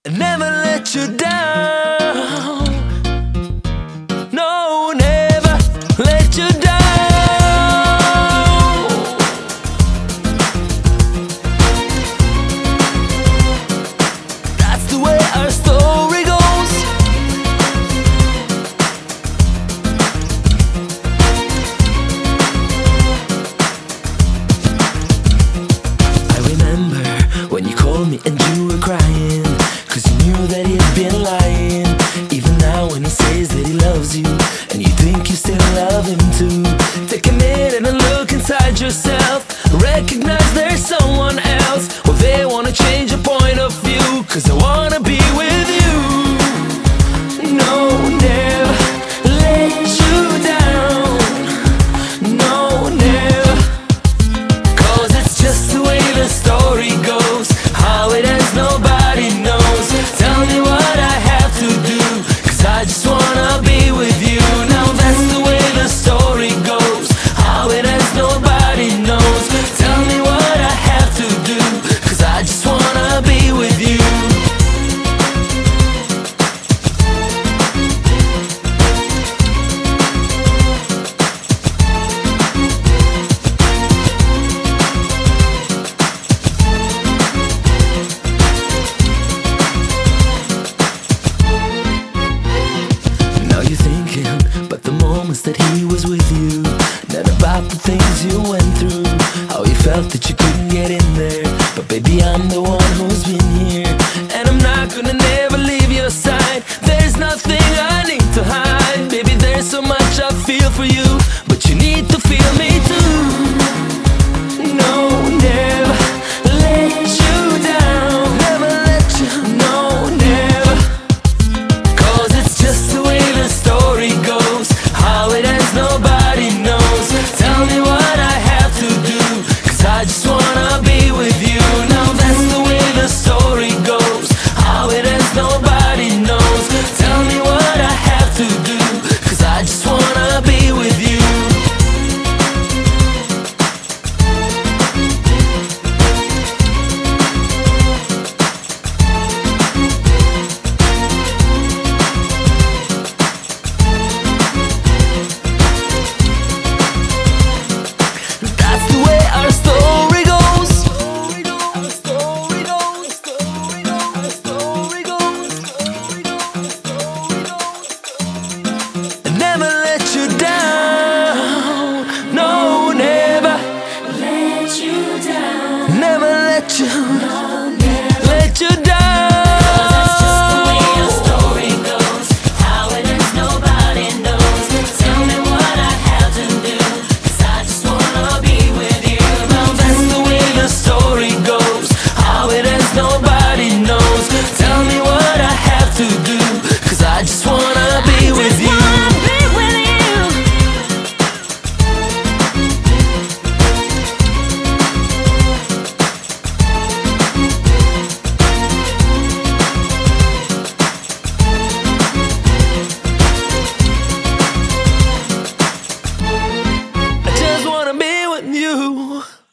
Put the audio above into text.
never let you down. No, never let you down. That's the way our story goes. I remember when you called me and you were crying, 'cause you knew that he'd been lying. Even now when he says that he loves you, and you think you still love him too, take a minute and look inside yourself. Recognize there's someone else. Well, they wanna change your point of view, 'cause I wanna be with you. No, never let you down. No, never. 'Cause it's just the way the story goes. How it ends nobody knows. Tell me what I have to do, 'cause I just wanna be with you. Now that's the way the story goes. How it ends nobody knows. Tell me what I have to do, 'cause I just wanna be with you. Now you're thinking about the moments that he was with you, not about the things you went through, how you felt that you couldn't get in there. But baby, I'm the one who's been here.